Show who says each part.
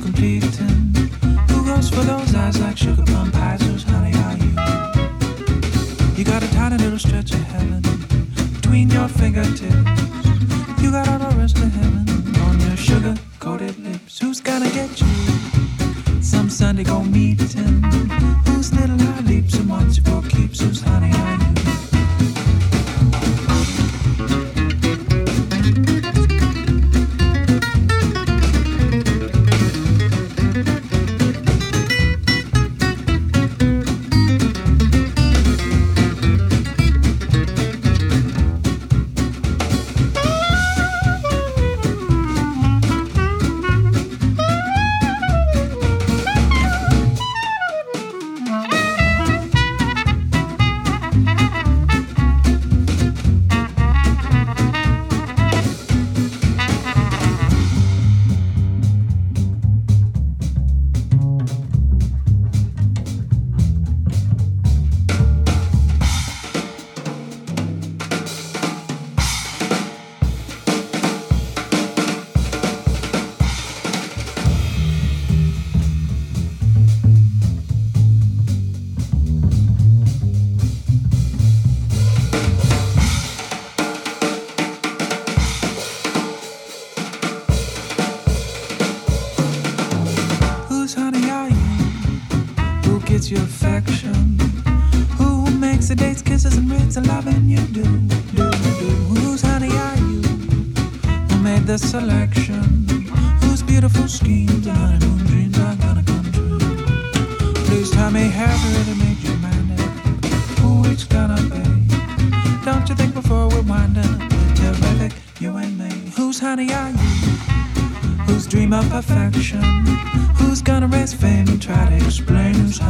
Speaker 1: completing? Who goes for those eyes like sugar plum pies? Whose honey are you? You got a tiny little stretch of heaven between your fingertips. You got all the rest of heaven on your sugar-coated lips. Who's gonna get you? Some Sunday go meeting. Whose little eye leaps and wants you for keeps? Whose honey are you? Your affection. Who makes the dates, kisses, and rings and loving you do? Whose honey are you? Who made the selection? Whose beautiful schemes and honeymoon dreams are gonna come true? Please tell me, have you really made your mind up? Who it's gonna be? Don't you think before we wind up? We're terrific, you and me. Whose honey are you? Whose dream of perfection? Who's gonna raise fame and try to explain? Whose